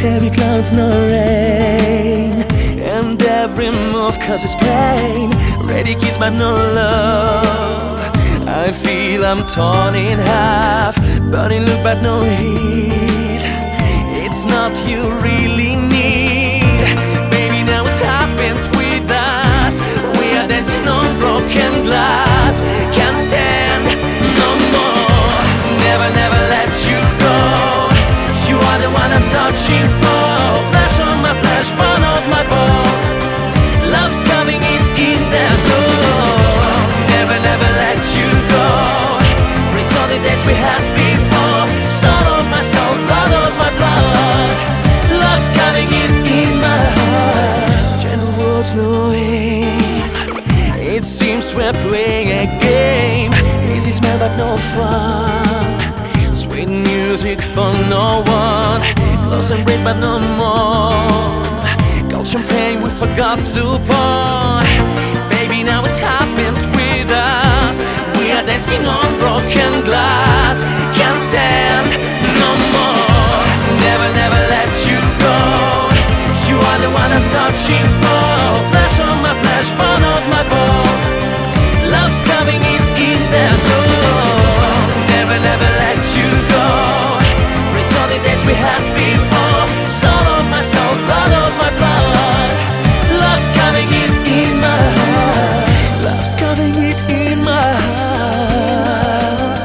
heavy clouds, no rain, and every move causes pain. Ready kiss but no love. I feel I'm torn in half, burning look but no heat. It's not you really need. Baby, now it's happened with us. We are dancing on broken glass. Can't stand no more. Never, never let you go. You are the one I'm searching for. Flash on my flesh, burn off my bone. Love's coming in their slow. Never, never let you go. Return the days we had before. Soul of my soul, blood of my blood. Love's coming in my heart. Gentle words, no aim. It seems we're playing a game. Easy smile but no fun. Sweet music for no one. Close embrace but no more. Cold champagne we forgot to pour. Baby, now it's happened with us. We are dancing on broken glass. Can't stand no more. Never, never let you go. You are the one I'm searching for. Flesh on my flesh, bone of my bone. Love's coming in there slow. Never, never let you go. Return the days we had before. Soul of my soul, blood of my blood. Love's coming in my heart. Love's coming in my heart.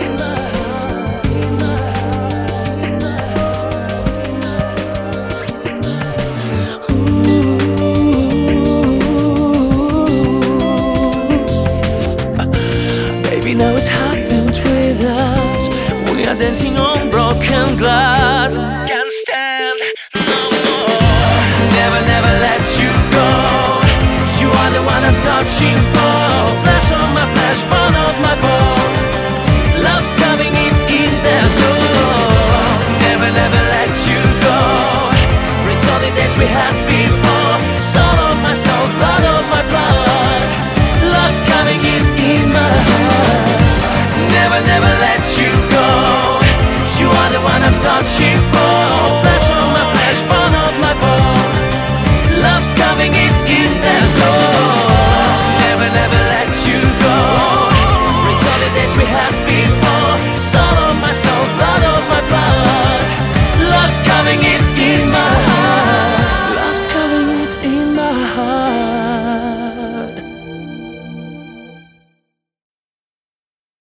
Baby, now it's happened with us. We are dancing on broken glass. Can't stand no more. Never, never let you go. You are the one I'm searching for. Flesh on my flesh, bone of my bone. Love's coming in there slow. Never, never let you go. Return the days we had before. Soul of my soul, blood of my blood. Love's coming in my heart. Never, never let you go. You are the one I'm searching for.